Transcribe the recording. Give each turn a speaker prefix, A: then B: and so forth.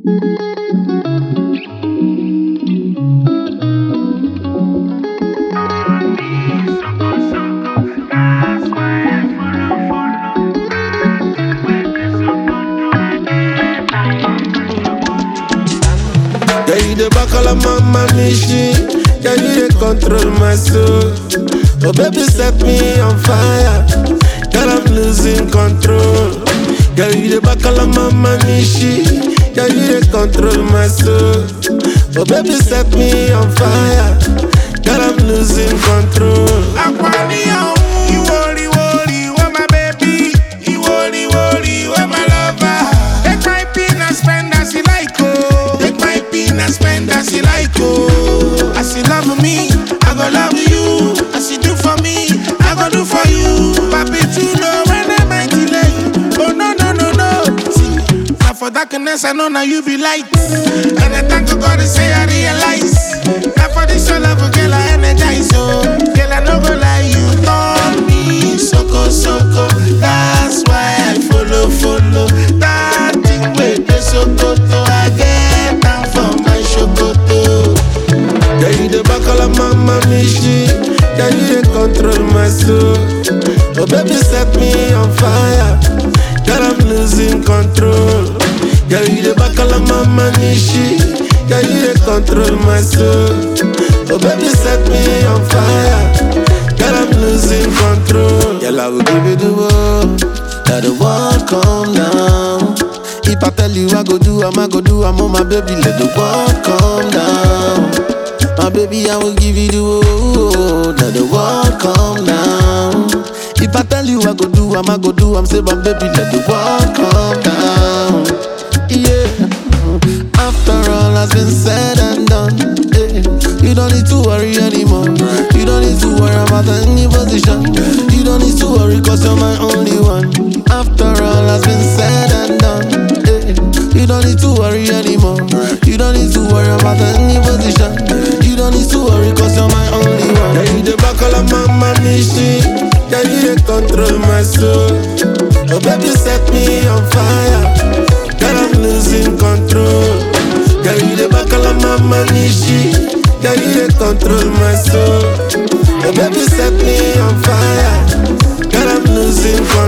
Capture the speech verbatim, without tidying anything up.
A: Yeah, you the back of my machine. Yeah, you dey control my soul. Oh baby, set me on fire. Girl, I'm losing control. Yeah, you the back of my machine. Yeah, you dey control my soul. Oh baby, set me on fire. Girl, I'm losing control.
B: Aquarium, you worry, worry, what my baby. You worry, worry, what my lover. Take my pin and spend as you like, oh. Take my pin and spend as you like, oh. As you love me, I go love you. As you do for me, I go do for you. Papi, you know when I might delay. Oh no, no, no, no. See, now for darkness, I know now you be light. And I thank God to say I realize. Now for this your love, girl, I energize, oh. Girl, I no go lie, you turn me soko, soko. That's why I follow, follow. That thing with the sokoto, I get down for my shokoto.
A: Yeah, you the back of my machine. Yeah, you dey control my soul. Oh baby, set me on fire. Girl, I'm losing control. Yeah, you the back of my machine. Yeah, you dey control my soul. Oh baby, set me on fire. Girl, I'm losing control.
C: Girl, I will give you the world. Let the world come down. If I tell you I go do, I'm I go do, I'm on my baby, let the world come down. My baby, I will give you the world. Let the world come down. If I tell you I go do, I'm I go do, I'm say my baby, let the world come down. Yeah. After all has been said and done, eh, you don't need to worry anymore. You don't need to worry about any position. You don't need to worry cause you're my only one. After all has been said and done, eh, you don't need to worry anymore. You don't need to worry about any position. You don't need to worry cause you're my only one.
A: Yeah, you the back of my machine. Yeah, you dey control my soul. Oh baby, set me on fire. Girl, I'm losing control. Yeah, you the back of my machine. Yeah, you dey control my soul. Oh baby, set me on fire. Girl, I'm losing control.